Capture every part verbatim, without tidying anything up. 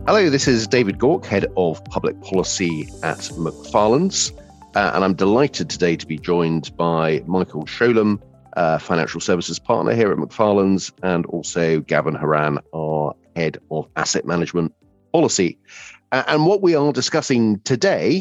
Hello, this is David Gauke, Head of Public Policy at Macfarlanes, uh, and I'm delighted today to be joined by Michael Sholem, uh, Financial Services Partner here at Macfarlanes, and also Gavin Horan, our Head of Asset Management Policy. Uh, and what we are discussing today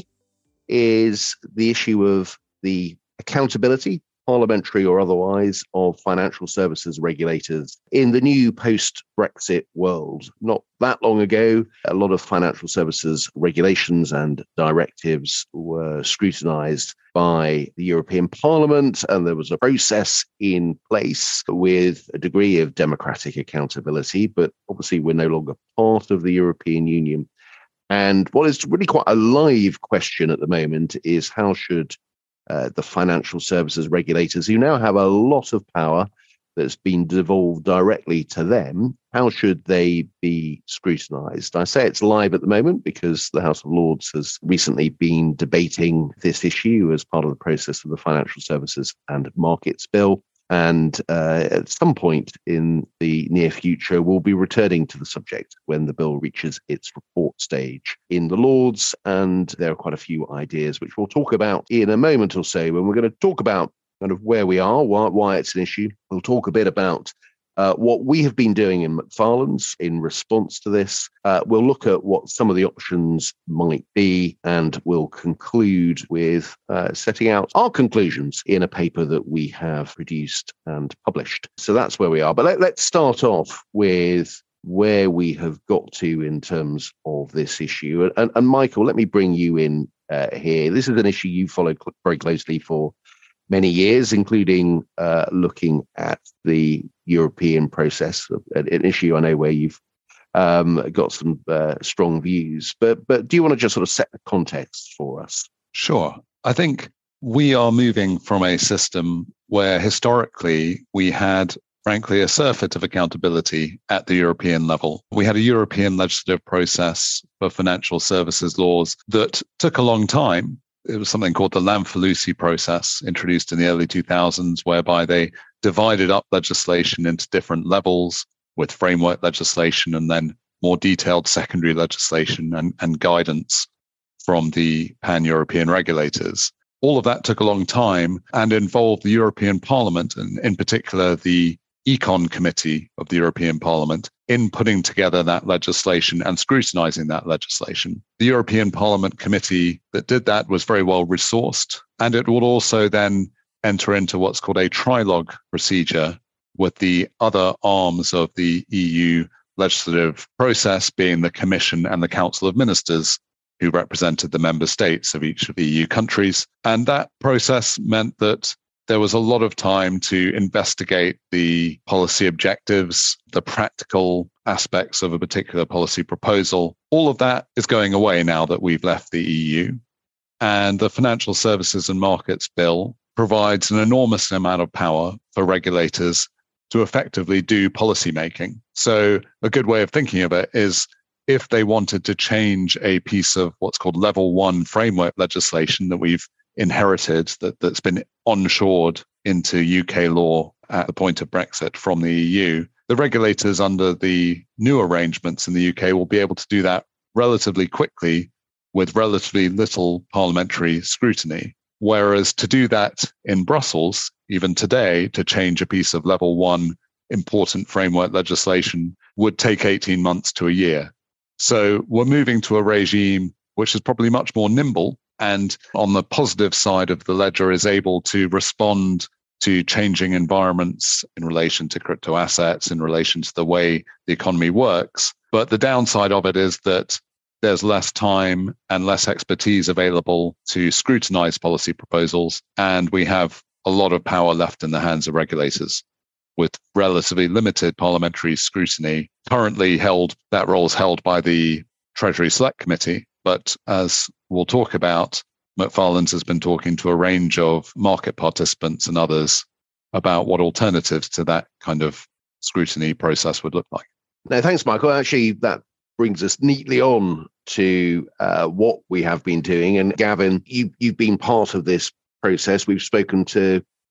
is the issue of the accountability, parliamentary or otherwise, of financial services regulators in the new post-Brexit world. Not that long ago, a lot of financial services regulations and directives were scrutinised by the European Parliament, and there was a process in place with a degree of democratic accountability, but obviously we're no longer part of the European Union. And what is really quite a live question at the moment is how should Uh, the financial services regulators, who now have a lot of power that's been devolved directly to them, how should they be scrutinised? I say it's live at the moment because the House of Lords has recently been debating this issue as part of the process of the Financial Services and Markets Bill. And uh, at some point in the near future, we'll be returning to the subject when the bill reaches its report stage in the Lords. And there are quite a few ideas which we'll talk about in a moment or so. And we're going to talk about kind of where we are, why, why it's an issue. We'll talk a bit about uh, what we have been doing in Macfarlanes in response to this. Uh, we'll look at what some of the options might be, and we'll conclude with uh, setting out our conclusions in a paper that we have produced and published. So that's where we are. But let, let's start off with where we have got to in terms of this issue. And, and Michael, let me bring you in uh, here. This is an issue you followed cl- very closely for many years, including uh, looking at the European process, an issue I know where you've um, got some uh, strong views. But but do you want to just sort of set the context for us? Sure. I think we are moving from a system where historically we had, frankly, a surfeit of accountability at the European level. We had a European legislative process for financial services laws that took a long time. It was something called the Lamfalussy process, introduced in the early two thousands, whereby they divided up legislation into different levels with framework legislation and then more detailed secondary legislation and, and guidance from the pan-European regulators. All of that took a long time and involved the European Parliament, and in particular the Econ Committee of the European Parliament, in putting together that legislation and scrutinising that legislation. The European Parliament committee that did that was very well resourced, and it would also then enter into what's called a trilogue procedure with the other arms of the E U legislative process, being the Commission and the Council of Ministers, who represented the member states of each of the E U countries. And that process meant that there was a lot of time to investigate the policy objectives, the practical aspects of a particular policy proposal. All of that is going away now that we've left the E U. And the Financial Services and Markets Bill provides an enormous amount of power for regulators to effectively do policy making. So a good way of thinking of it is if they wanted to change a piece of what's called level one framework legislation that we've inherited, that, that's been onshored into U K law at the point of Brexit from the E U, the regulators under the new arrangements in the U K will be able to do that relatively quickly with relatively little parliamentary scrutiny. Whereas to do that in Brussels, even today, to change a piece of level one important framework legislation would take eighteen months to a year. So we're moving to a regime which is probably much more nimble, and on the positive side of the ledger is able to respond to changing environments in relation to crypto assets, in relation to the way the economy works. But the downside of it is that there's less time and less expertise available to scrutinize policy proposals, and we have a lot of power left in the hands of regulators with relatively limited parliamentary scrutiny. Currently held, that role is held by the Treasury Select Committee, but as we'll talk about, Macfarlanes has been talking to a range of market participants and others about what alternatives to that kind of scrutiny process would look like. No, thanks, Michael. Actually, that brings us neatly on to uh, what we have been doing. And Gavin, you, you've been part of this process. We've spoken to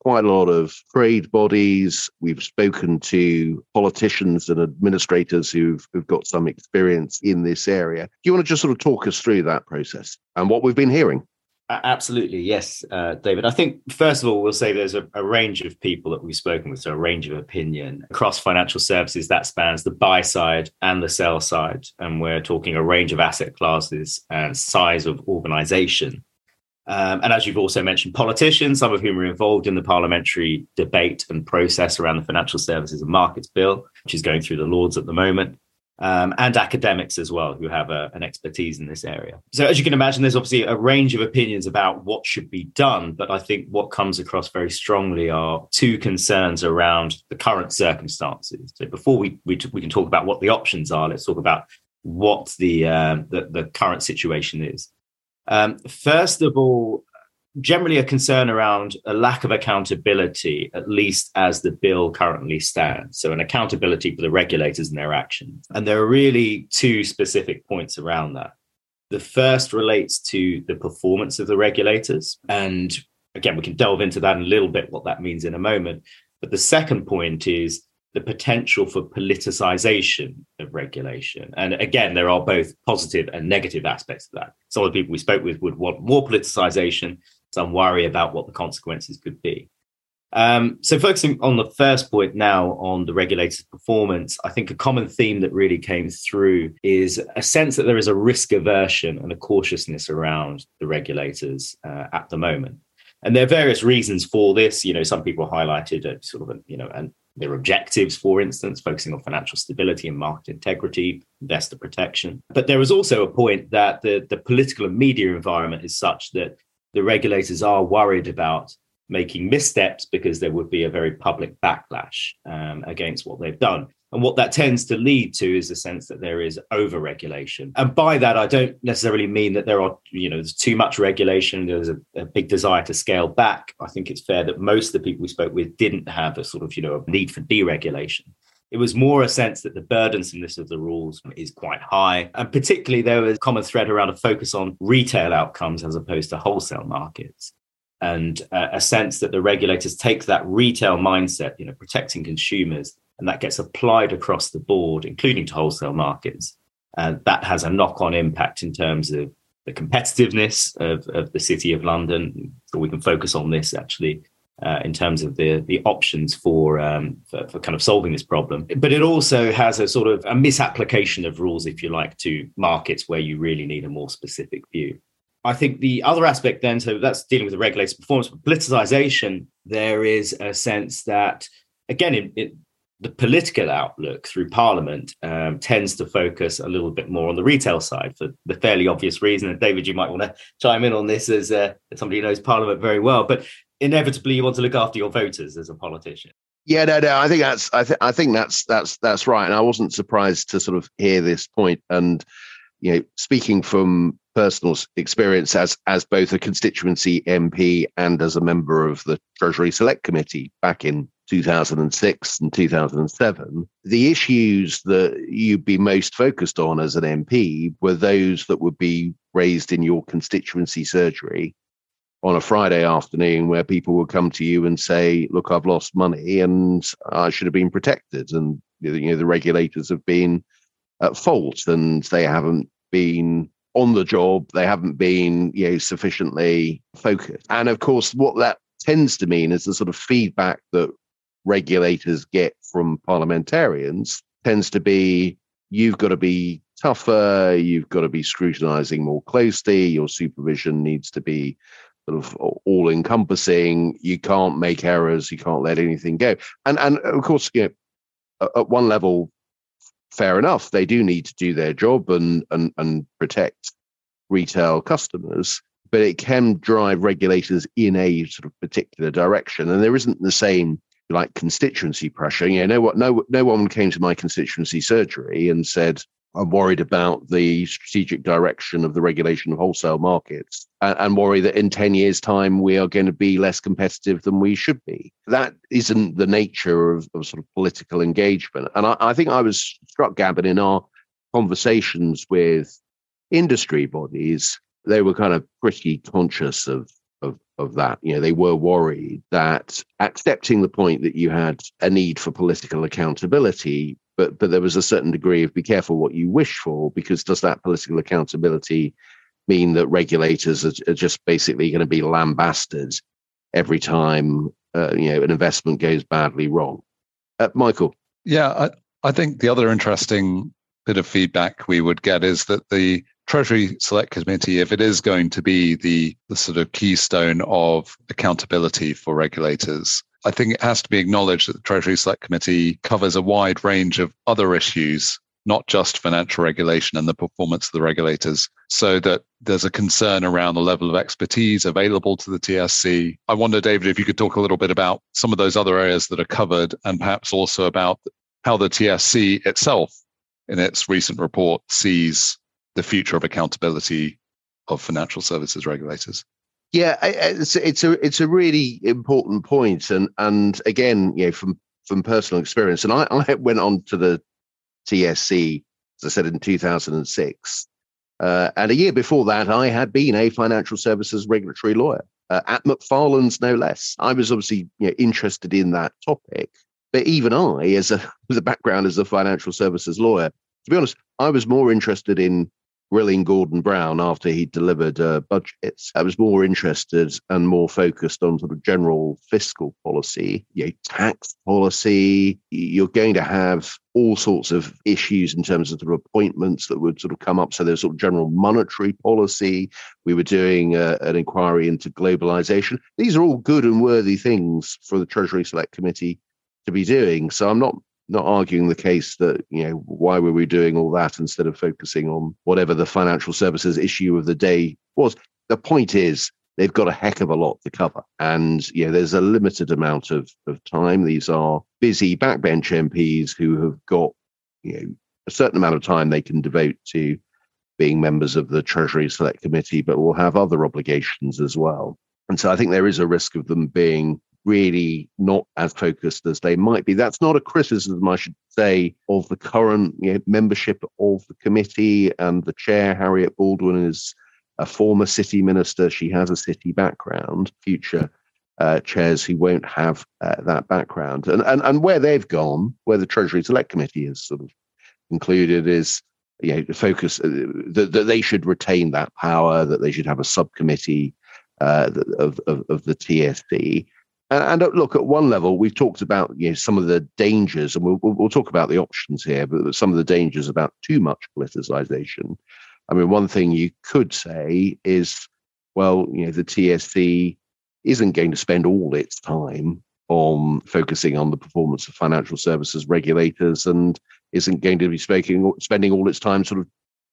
quite a lot of trade bodies. We've spoken to politicians and administrators who've, who've got some experience in this area. Do you want to just sort of talk us through that process and what we've been hearing? Absolutely, yes, uh, David. I think, first of all, we'll say there's a, a range of people that we've spoken with, so a range of opinion across financial services that spans the buy side and the sell side. And we're talking a range of asset classes and size of organization. Um, and as you've also mentioned, politicians, some of whom are involved in the parliamentary debate and process around the Financial Services and Markets Bill, which is going through the Lords at the moment. Um, and academics as well, who have a, an expertise in this area. So as you can imagine, there's obviously a range of opinions about what should be done. But I think what comes across very strongly are two concerns around the current circumstances. So before we we, we can talk about what the options are, let's talk about what the, uh, the, the current situation is. Um, first of all, generally a concern around a lack of accountability, at least as the bill currently stands. So an accountability for the regulators and their actions. And there are really two specific points around that. The first relates to the performance of the regulators. And again, we can delve into that in a little bit, what that means in a moment. But the second point is the potential for politicization of regulation. And again, there are both positive and negative aspects of that. Some of the people we spoke with would want more politicization. Some worry about what the consequences could be. Um, so focusing on the first point now on the regulator's performance, I think a common theme that really came through is a sense that there is a risk aversion and a cautiousness around the regulators uh, at the moment. And there are various reasons for this. You know, some people highlighted a sort of, a, you know, and their objectives, for instance, focusing on financial stability and market integrity, investor protection. But there was also a point that the, the political and media environment is such that the regulators are worried about making missteps because there would be a very public backlash um, against what they've done. And what that tends to lead to is a sense that there is over-regulation. And by that, I don't necessarily mean that there are, you know, there's too much regulation. There's a, a big desire to scale back. I think it's fair that most of the people we spoke with didn't have a sort of, you know, a need for deregulation. It was more a sense that the burdensomeness of the rules is quite high. And particularly there was a common thread around a focus on retail outcomes as opposed to wholesale markets. And uh, a sense that the regulators take that retail mindset, you know, protecting consumers, and that gets applied across the board, including to wholesale markets. And that has a knock-on impact in terms of the competitiveness of, of the City of London. So we can focus on this actually. Uh, in terms of the the options for, um, for for kind of solving this problem. But it also has a sort of a misapplication of rules, if you like, to markets where you really need a more specific view. I think the other aspect then, so that's dealing with the regulator's performance, but politicization, there is a sense that, again, it, it, the political outlook through Parliament um, tends to focus a little bit more on the retail side for the fairly obvious reason. And David, you might want to chime in on this as, uh, as somebody who knows Parliament very well. But inevitably, you want to look after your voters as a politician. Yeah, no, no. I think that's. I, th- I think that's that's that's right. And I wasn't surprised to sort of hear this point. And you know, speaking from personal experience as as both a constituency M P and as a member of the Treasury Select Committee back in two thousand six and two thousand seven, the issues that you'd be most focused on as an M P were those that would be raised in your constituency surgery on a Friday afternoon, where people would come to you and say, look, I've lost money and I should have been protected. And, you know, the regulators have been at fault and they haven't been on the job. They haven't been, you know, sufficiently focused. And of course, what that tends to mean is the sort of feedback that regulators get from parliamentarians tends to be, you've got to be tougher, you've got to be scrutinizing more closely, your supervision needs to be sort of all-encompassing. You can't make errors. You can't let anything go. And and of course, you know, at one level, fair enough. They do need to do their job and and and protect retail customers. But it can drive regulators in a sort of particular direction, and there isn't the same like constituency pressure. You know, no what no no one came to my constituency surgery and said, I'm worried about the strategic direction of the regulation of wholesale markets and, and worry that in ten years' time, we are going to be less competitive than we should be. That isn't the nature of, of sort of political engagement. And I, I think I was struck, Gavin, in our conversations with industry bodies, they were kind of pretty conscious of, of, of that. You know, they were worried that, accepting the point that you had a need for political accountability, but but there was a certain degree of be careful what you wish for, because does that political accountability mean that regulators are, are just basically going to be lambasted every time uh, you know an investment goes badly wrong? Uh, Michael? Yeah, I, I think the other interesting bit of feedback we would get is that the Treasury Select Committee, if it is going to be the, the sort of keystone of accountability for regulators, I think it has to be acknowledged that the Treasury Select Committee covers a wide range of other issues, not just financial regulation and the performance of the regulators, so that there's a concern around the level of expertise available to the T S C. I wonder, David, if you could talk a little bit about some of those other areas that are covered, and perhaps also about how the T S C itself, in its recent report, sees the future of accountability of financial services regulators. Yeah, it's it's a it's a really important point, and and again, you know, from from personal experience, and I, I went on to the T S C, as I said, in two thousand six, uh, and a year before that, I had been a financial services regulatory lawyer uh, at Macfarlane's, no less. I was obviously you know, interested in that topic, but even I, as a with a background as a financial services lawyer, to be honest, I was more interested in grilling Gordon Brown after he delivered uh, budgets. I was more interested and more focused on sort of general fiscal policy, you know, tax policy. You're going to have all sorts of issues in terms of the appointments that would sort of come up. So there's sort of general monetary policy. We were doing uh, an inquiry into globalization. These are all good and worthy things for the Treasury Select Committee to be doing. So I'm not not arguing the case that, you know, why were we doing all that instead of focusing on whatever the financial services issue of the day was. The point is, they've got a heck of a lot to cover. And, you know, there's a limited amount of, of time. These are busy backbench M Ps who have got, you know, a certain amount of time they can devote to being members of the Treasury Select Committee, but will have other obligations as well. And so I think there is a risk of them being really not as focused as they might be. That's not a criticism, I should say, of the current you know, membership of the committee. And the chair, Harriet Baldwin, is a former city minister. She has a city background. Future uh, chairs who won't have uh, that background. And, and and where they've gone, where the Treasury Select Committee has sort of concluded is, you know, the focus uh, that, that they should retain that power, that they should have a subcommittee uh, of, of, of the T S C. And, and look, at one level, we've talked about you know some of the dangers, and we'll, we'll talk about the options here, but some of the dangers about too much politicization. I mean, one thing you could say is, well, you know, the T S C isn't going to spend all its time on focusing on the performance of financial services regulators, and isn't going to be speaking, spending all its time sort of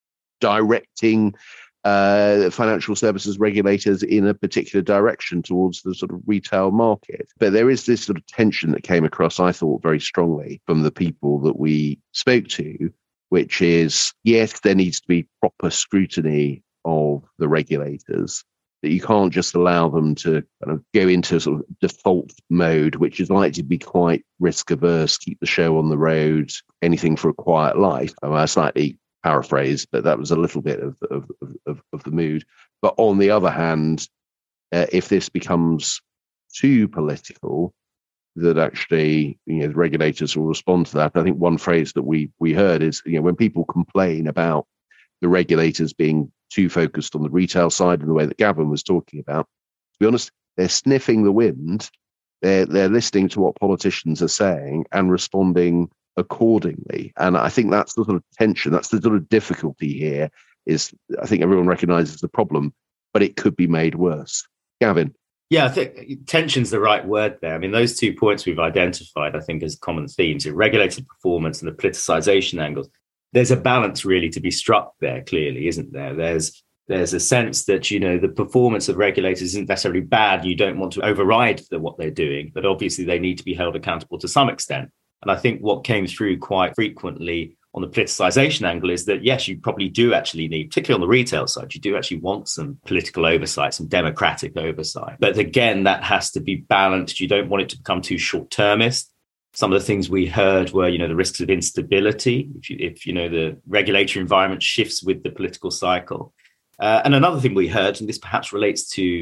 directing Uh, financial services regulators in a particular direction towards the sort of retail market. But there is this sort of tension that came across, I thought, very strongly from the people that we spoke to, which is, yes, there needs to be proper scrutiny of the regulators, that you can't just allow them to kind of go into sort of default mode, which is likely to be quite risk averse, keep the show on the road, anything for a quiet life. I mean, I slightly paraphrase, but that was a little bit of of, of, of the mood. But on the other hand, uh, if this becomes too political, that actually you know the regulators will respond to that. I think one phrase that we we heard is you know when people complain about the regulators being too focused on the retail side in the way that Gavin was talking about, to be honest, they're sniffing the wind. They're they're listening to what politicians are saying and responding accordingly. And I think that's the sort of tension, that's the sort of difficulty here, is I think everyone recognizes the problem, but it could be made worse. Gavin? Yeah, I think tension's the right word there. I mean, those two points we've identified, I think, as common themes, regulated performance and the politicization angles. There's a balance really to be struck there, clearly, isn't there? There's there's a sense that, you know, the performance of regulators isn't necessarily bad. You don't want to override the, what they're doing, but obviously they need to be held accountable to some extent. And I think what came through quite frequently on the politicization angle is that, yes, you probably do actually need, particularly on the retail side, you do actually want some political oversight, some democratic oversight. But again, that has to be balanced. You don't want it to become too short-termist. Some of the things we heard were, you know, the risks of instability, if, you, if you know, the regulatory environment shifts with the political cycle. Uh, and another thing we heard, and this perhaps relates to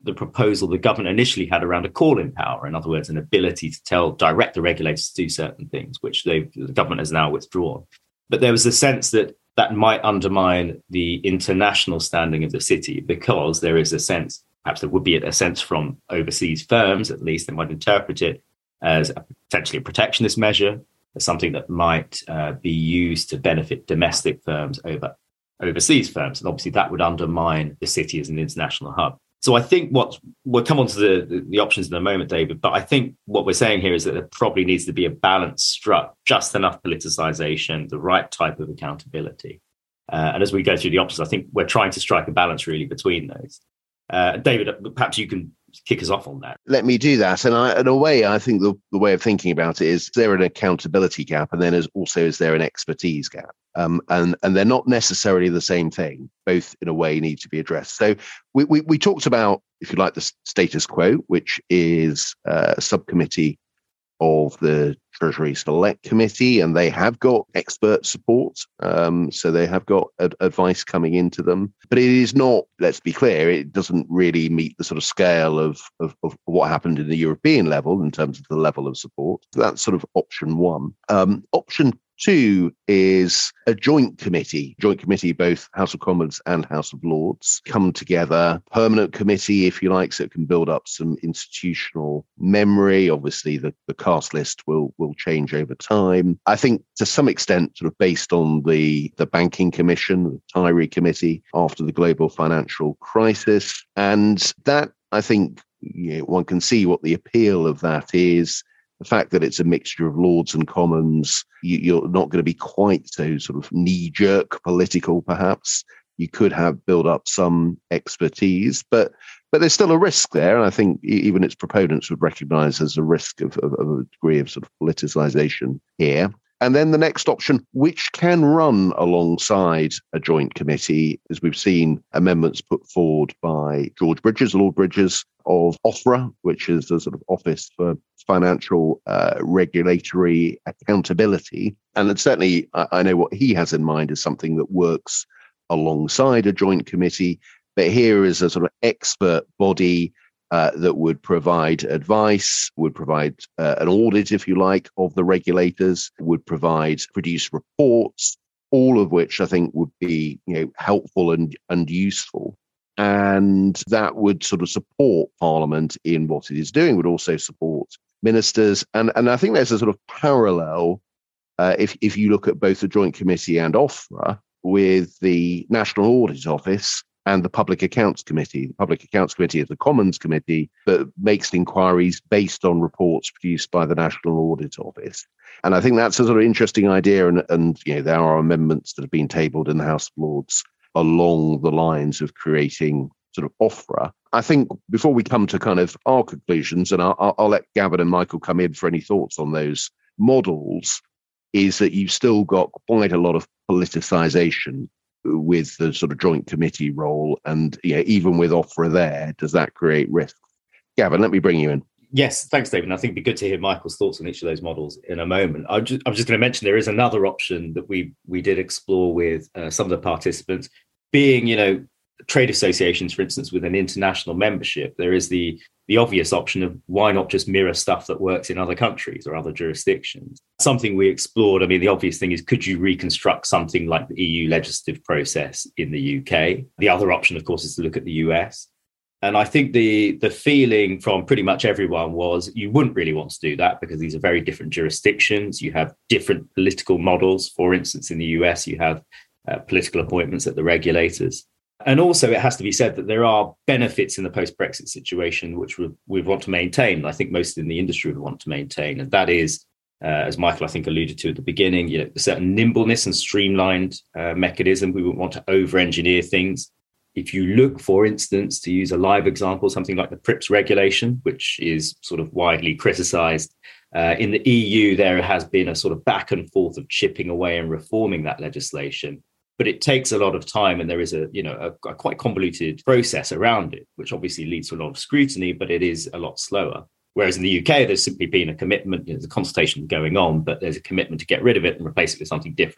the proposal the government initially had around a call-in power, in other words, an ability to tell, direct the regulators to do certain things, which they the government has now withdrawn. But there was a sense that that might undermine the international standing of the city, because there is a sense, perhaps there would be a sense from overseas firms, at least, they might interpret it as a, potentially a protectionist measure, as something that might uh, be used to benefit domestic firms over overseas firms. And obviously that would undermine the city as an international hub. So I think what we'll come on to the, the, the options in a moment, David, but I think what we're saying here is that there probably needs to be a balance struck, just enough politicization, the right type of accountability. Uh, and as we go through the options, I think we're trying to strike a balance really between those. Uh, David, perhaps you can kick us off on that. Let me do that. And I, in a way, I think the, the way of thinking about it is, is there an accountability gap, and then is also is there an expertise gap? Um, and and they're not necessarily the same thing. Both, in a way, need to be addressed. So we we, we talked about, if you like, the status quo, which is a subcommittee of the Treasury Select Committee, and they have got expert support. Um, so they have got ad- advice coming into them. But it is not, let's be clear, it doesn't really meet the sort of scale of, of, of what happened in the European level in terms of the level of support. So that's sort of option one. Um, option two is a joint committee, joint committee, both House of Commons and House of Lords, come together, permanent committee, if you like, so it can build up some institutional memory. Obviously, the, the cast list will, will change over time. I think to some extent, sort of based on the, the Banking Commission, the Tyree Committee after the global financial crisis. And that, I think, you know, one can see what the appeal of that is. The fact that it's a mixture of Lords and Commons, you, you're not going to be quite so sort of knee-jerk political, perhaps. You could have built up some expertise, but but there's still a risk there. And I think even its proponents would recognise there's a risk of, of, of a degree of sort of politicisation here. And then the next option, which can run alongside a joint committee, as we've seen amendments put forward by George Bridges, Lord Bridges, of OFRA, which is the sort of Office for Financial uh, Regulatory Accountability. And then certainly I, I know what he has in mind is something that works alongside a joint committee. But here is a sort of expert body Uh, that would provide advice, would provide uh, an audit, if you like, of the regulators, would provide, produce reports, all of which I think would be, you know, helpful and, and useful. And that would sort of support Parliament in what it is doing, would also support ministers. And, and I think there's a sort of parallel, uh, if, if you look at both the Joint Committee and OFRA, with the National Audit Office and the Public Accounts Committee. The Public Accounts Committee is the Commons Committee, but makes inquiries based on reports produced by the National Audit Office. And I think that's a sort of interesting idea. And, and you know, there are amendments that have been tabled in the House of Lords along the lines of creating sort of OFRA. I think before we come to kind of our conclusions, and I'll, I'll let Gavin and Michael come in for any thoughts on those models, is that you've still got quite a lot of politicisation with the sort of joint committee role, and you know, even with OFRA there, does that create risks? Gavin, let me bring you in. Yes, thanks, David. I think it'd be good to hear Michael's thoughts on each of those models in a moment. I'm just, I'm just going to mention there is another option that we we did explore with uh, some of the participants, being, you know, trade associations, for instance, with an international membership. There is the the obvious option of why not just mirror stuff that works in other countries or other jurisdictions. Something we explored, I mean, the obvious thing is, could you reconstruct something like the E U legislative process in the U K? The other option, of course, is to look at the U S. And I think the, the feeling from pretty much everyone was you wouldn't really want to do that because these are very different jurisdictions. You have different political models. For instance, in the U S, you have uh, political appointments at the regulators. And also, it has to be said that there are benefits in the post-Brexit situation, which we we want to maintain. I think most in the industry would want to maintain. And that is, uh, as Michael, I think, alluded to at the beginning, you know, a certain nimbleness and streamlined uh, mechanism. We wouldn't want to over-engineer things. If you look, for instance, to use a live example, something like the PRIIPs regulation, which is sort of widely criticised, uh, in the E U, there has been a sort of back and forth of chipping away and reforming that legislation. But it takes a lot of time, and there is a, you know, a, a quite convoluted process around it, which obviously leads to a lot of scrutiny, but it is a lot slower. Whereas in the U K, there's simply been a commitment, you know, there's a consultation going on, but there's a commitment to get rid of it and replace it with something different.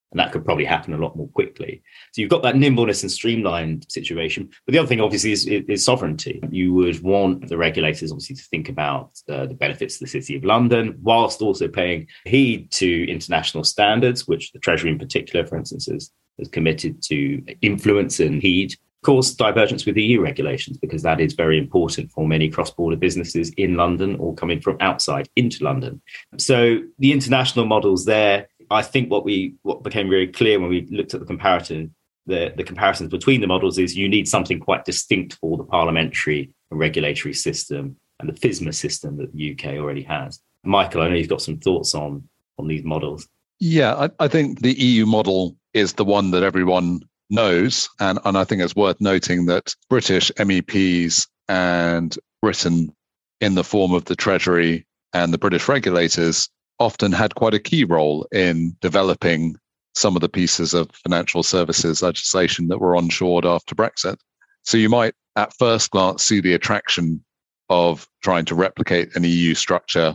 And that could probably happen a lot more quickly. So you've got that nimbleness and streamlined situation. But the other thing, obviously, is, is sovereignty. You would want the regulators, obviously, to think about uh, the benefits of the City of London, whilst also paying heed to international standards, which the Treasury in particular, for instance, is, is committed to influence and heed. Of course, divergence with E U regulations, because that is very important for many cross-border businesses in London or coming from outside into London. So the international models there, I think what we what became very clear when we looked at the comparison, the, the comparisons between the models is you need something quite distinct for the parliamentary and regulatory system and the FISMA system that the U K already has. Michael, I know you've got some thoughts on, on these models. Yeah, I, I think the E U model is the one that everyone knows. And, and I think it's worth noting that British M E Ps and Britain, in the form of the Treasury and the British regulators, often had quite a key role in developing some of the pieces of financial services legislation that were onshored after Brexit. So you might at first glance see the attraction of trying to replicate an E U structure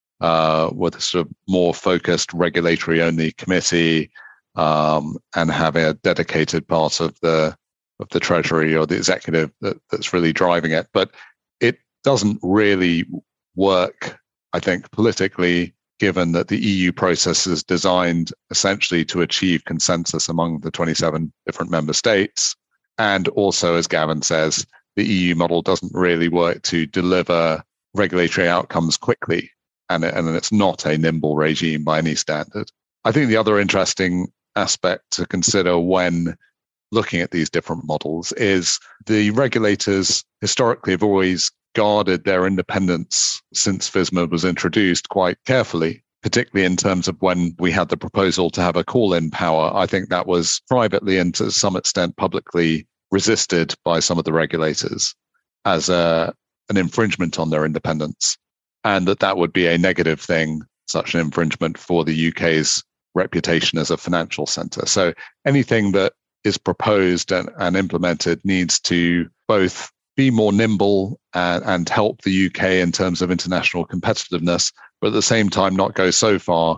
uh, with a sort of more focused regulatory only committee um, and have a dedicated part of the of the Treasury or the executive that, that's really driving it. But it doesn't really work, I think, politically, given that the E U process is designed essentially to achieve consensus among the twenty-seven different member states. And also, as Gavin says, the E U model doesn't really work to deliver regulatory outcomes quickly. And, and it's not a nimble regime by any standard. I think the other interesting aspect to consider when looking at these different models is the regulators historically have always guarded their independence since FISMA was introduced quite carefully, particularly in terms of when we had the proposal to have a call-in power. I think that was privately and to some extent publicly resisted by some of the regulators as a, an infringement on their independence, and that that would be a negative thing, such an infringement for the U K's reputation as a financial centre. So anything that is proposed and, and implemented needs to both be more nimble and, and help the U K in terms of international competitiveness, but at the same time not go so far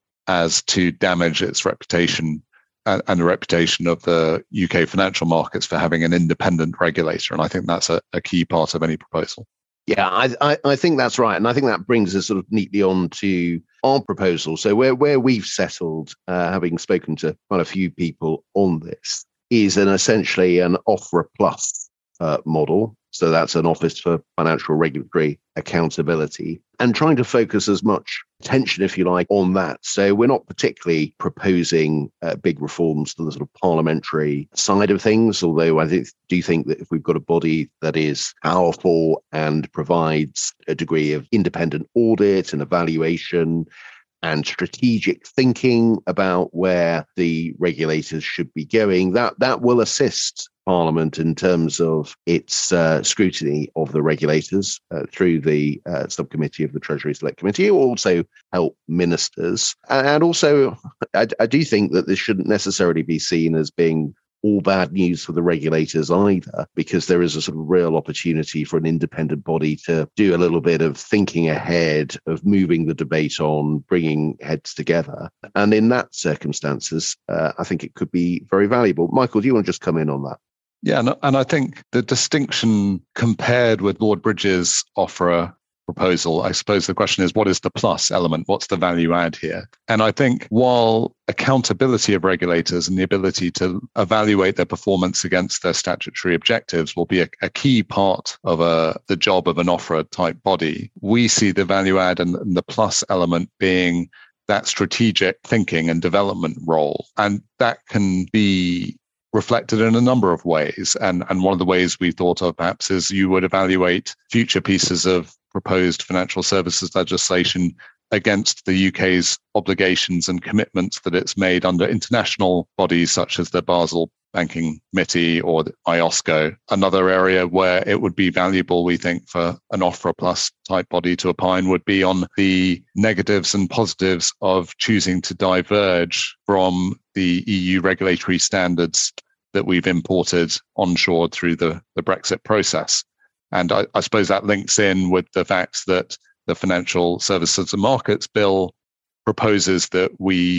as to damage its reputation and, and the reputation of the U K financial markets for having an independent regulator. And I think that's a, a key part of any proposal. Yeah, I, I, I think that's right. And I think that brings us sort of neatly on to our proposal. So where, where we've settled, uh, having spoken to quite a few people on this, is an essentially an OFRA plus uh, model. So that's an Office for Financial Regulatory Accountability, and trying to focus as much attention, if you like, on that. So we're not particularly proposing uh, big reforms to the sort of parliamentary side of things, although I th- do think that if we've got a body that is powerful and provides a degree of independent audit and evaluation and strategic thinking about where the regulators should be going, that that will assist Parliament in terms of its uh, scrutiny of the regulators uh, through the uh, subcommittee of the Treasury Select Committee. It will also help ministers. And also, I, I do think that this shouldn't necessarily be seen as being all bad news for the regulators either, because there is a sort of real opportunity for an independent body to do a little bit of thinking ahead, of moving the debate on, bringing heads together. And in that circumstances, uh, I think it could be very valuable. Michael, do you want to just come in on that? Yeah, and, and I think the distinction compared with Lord Bridges' OFRA proposal, I suppose the question is, what is the plus element? What's the value add here? And I think while accountability of regulators and the ability to evaluate their performance against their statutory objectives will be a, a key part of a, the job of an OFRA type body, we see the value add and, and the plus element being that strategic thinking and development role. And that can be reflected in a number of ways. And, and one of the ways we thought of perhaps is you would evaluate future pieces of proposed financial services legislation against the U K's obligations and commitments that it's made under international bodies such as the Basel Banking Committee or the I O S C O. Another area where it would be valuable, we think, for an OFRA plus type body to opine would be on the negatives and positives of choosing to diverge from the E U regulatory standards that we've imported onshore through the, the Brexit process. And I, I suppose that links in with the fact that the Financial Services and Markets Bill proposes that we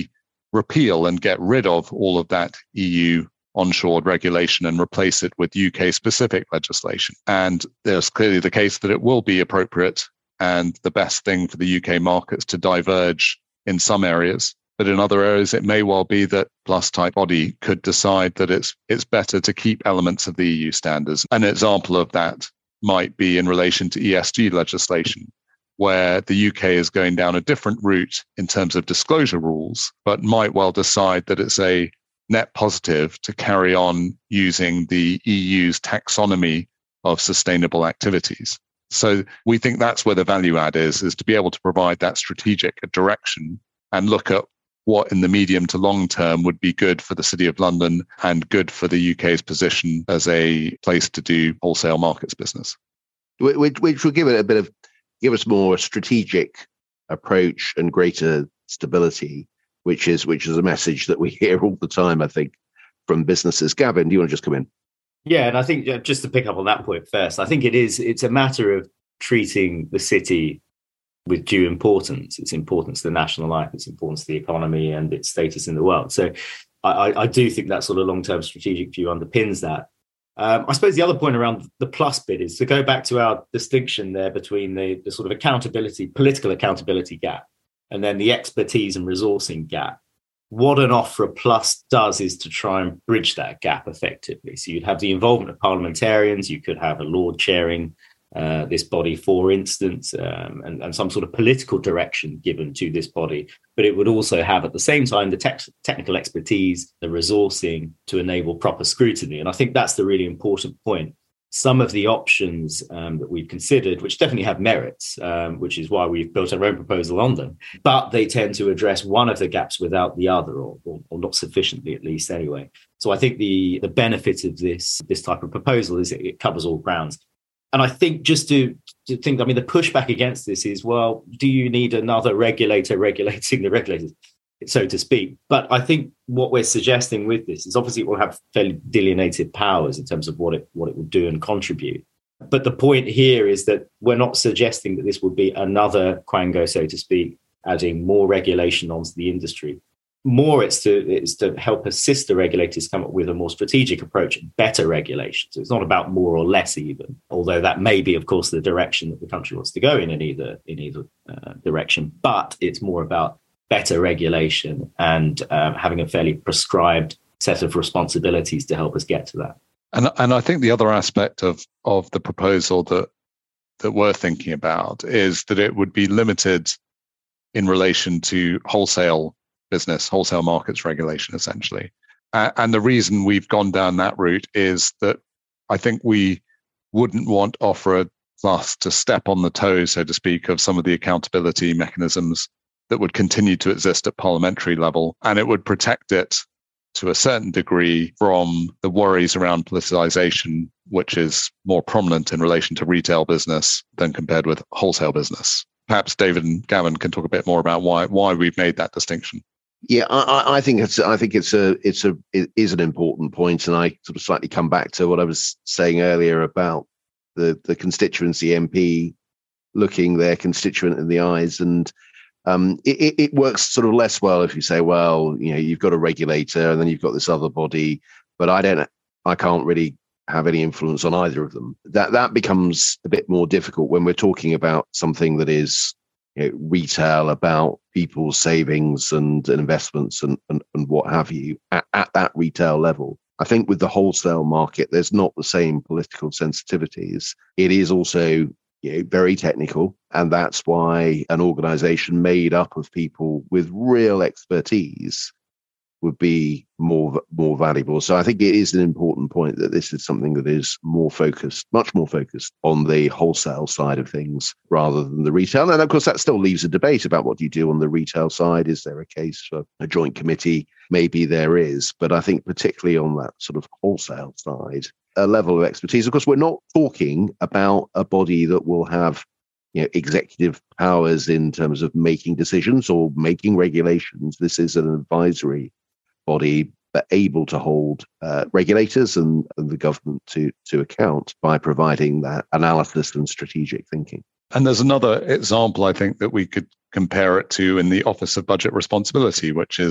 repeal and get rid of all of that E U onshore regulation and replace it with U K-specific legislation. And there's clearly the case that it will be appropriate and the best thing for the U K markets to diverge in some areas. But in other areas, it may well be that plus-type body could decide that it's it's better to keep elements of the E U standards. An example of that might be in relation to E S G legislation, where the U K is going down a different route in terms of disclosure rules, but might well decide that it's a net positive to carry on using the E U's taxonomy of sustainable activities. So we think that's where the value add is, is to be able to provide that strategic direction and look at what in the medium to long term would be good for the City of London and good for the U K's position as a place to do wholesale markets business. Which, which will give it a bit of, give us more strategic approach and greater stability, which is which is a message that we hear all the time, I think, from businesses. Gavin, do you want to just come in? Yeah, and I think just to pick up on that point first, I think it is, it's a matter of treating the city with due importance. Its importance to the national life, its importance to the economy and its status in the world. So I, I do think that sort of long-term strategic view underpins that. Um, I suppose the other point around the plus bit is to go back to our distinction there between the, the sort of accountability, political accountability gap, and then the expertise and resourcing gap. What an OFRA Plus does is to try and bridge that gap effectively. So you'd have the involvement of parliamentarians, you could have a Lord chairing uh, this body, for instance, um, and, and some sort of political direction given to this body. But it would also have at the same time the te- technical expertise, the resourcing to enable proper scrutiny. And I think that's the really important point. Some of the options um, that we've considered, which definitely have merits, um, which is why we've built our own proposal on them, but they tend to address one of the gaps without the other, or, or, or not sufficiently, at least anyway. So I think the, the benefit of this, this type of proposal is it, it covers all grounds. And I think just to, to think, I mean, the pushback against this is, well, do you need another regulator regulating the regulators, so to speak? But I think what we're suggesting with this is obviously it will have fairly delineated powers in terms of what it what it will do and contribute. But the point here is that we're not suggesting that this would be another Quango, so to speak, adding more regulation onto the industry. More it's to it's to help assist the regulators come up with a more strategic approach, better regulation. So it's not about more or less even, although that may be, of course, the direction that the country wants to go in in either in either uh, direction. But it's more about better regulation and um, having a fairly prescribed set of responsibilities to help us get to that. And and I think the other aspect of of the proposal that that we're thinking about is that it would be limited in relation to wholesale business, wholesale markets regulation, essentially. Uh, and the reason we've gone down that route is that I think we wouldn't want OFRA Plus to step on the toes, so to speak, of some of the accountability mechanisms that would continue to exist at parliamentary level. And it would protect it to a certain degree from the worries around politicization, which is more prominent in relation to retail business than compared with wholesale business. Perhaps David and Gavin can talk a bit more about why why we've made that distinction. Yeah, I, I think it's I think it's a it's a it is an important point, and I sort of slightly come back to what I was saying earlier about the the constituency M P looking their constituent in the eyes, and um, it, it works sort of less well if you say, well, you know, you've got a regulator and then you've got this other body, but I don't, I can't really have any influence on either of them. That that becomes a bit more difficult when we're talking about something that is, you know, retail, about people's savings and, and investments and, and, and what have you at, at that retail level. I think with the wholesale market, there's not the same political sensitivities. It is also, you know, very technical, and that's why an organization made up of people with real expertise would be more more valuable. So I think it is an important point that this is something that is more focused, much more focused on the wholesale side of things rather than the retail. And of course, that still leaves a debate about what do you do on the retail side. Is there a case for a joint committee? Maybe there is. But I think particularly on that sort of wholesale side, a level of expertise. Of course, we're not talking about a body that will have, you know, executive powers in terms of making decisions or making regulations. This is an advisory body, but able to hold uh, regulators and, and the government to to account by providing that analysis and strategic thinking. And there's another example, I think, that we could compare it to in the Office of Budget Responsibility, which is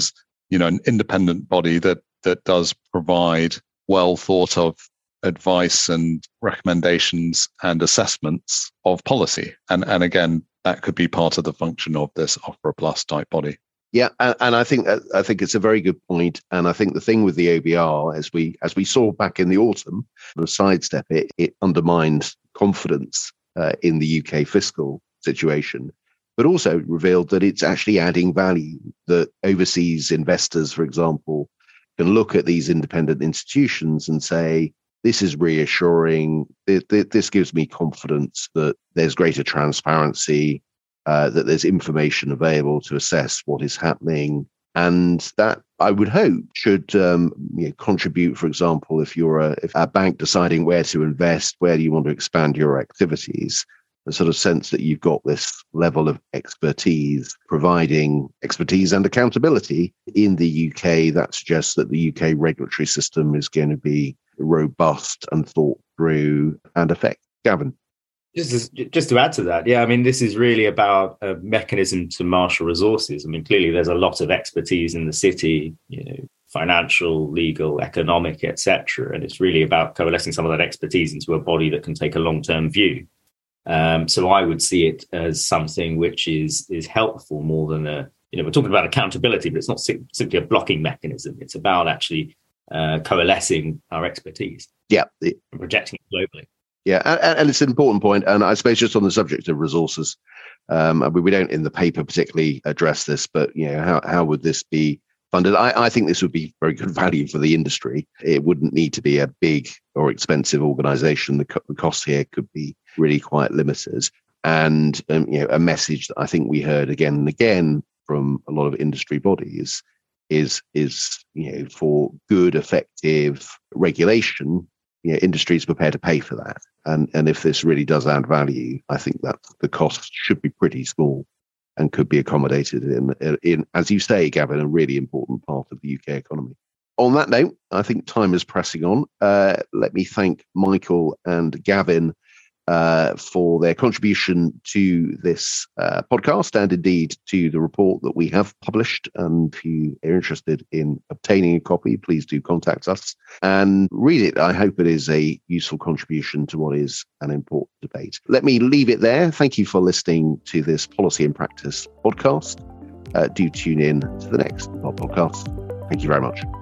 you know, an independent body that that does provide well thought of advice and recommendations and assessments of policy. And and again, that could be part of the function of this Ofwat Plus type body. Yeah, and, and I think I think it's a very good point. And I think the thing with the O B R, as we as we saw back in the autumn, to sidestep it, it undermined confidence uh, in the U K fiscal situation, but also revealed that it's actually adding value. That overseas investors, for example, can look at these independent institutions and say, this is reassuring. This gives me confidence that there's greater transparency, uh, that there's information available to assess what is happening. And that, I would hope, should um, you know, contribute, for example, if you're a, if a bank deciding where to invest, where do you want to expand your activities, the sort of sense that you've got this level of expertise, providing expertise and accountability in the U K. That suggests that the U K regulatory system is going to be robust and thought through and effective. Gavin. Just, just to add to that, yeah, I mean, this is really about a mechanism to marshal resources. I mean, clearly there's a lot of expertise in the city, you know, financial, legal, economic, et cetera. And it's really about coalescing some of that expertise into a body that can take a long-term view. Um, so I would see it as something which is is helpful more than a, you know, we're talking about accountability, but it's not sim- simply a blocking mechanism. It's about actually uh, coalescing our expertise. Yeah. And projecting it globally. Yeah, and, and it's an important point. And I suppose just on the subject of resources, um, we, we don't in the paper particularly address this, but you know, how, how would this be funded? I, I think this would be very good value for the industry. It wouldn't need to be a big or expensive organisation. The, co- the cost here could be really quite limited. And um, you know, a message that I think we heard again and again from a lot of industry bodies is is you know, for good, effective regulation, you know, industry is prepared to pay for that. And and if this really does add value, I think that the cost should be pretty small and could be accommodated in, in, as you say, Gavin, a really important part of the U K economy. On that note, I think time is pressing on. Uh, let me thank Michael and Gavin uh, for their contribution to this uh, podcast and indeed to the report that we have published. And if you are interested in obtaining a copy, please do contact us and read it. I hope it is a useful contribution to what is an important debate. Let me leave it there. Thank you for listening to this Policy and Practice podcast. Uh, do tune in to the next podcast. Thank you very much.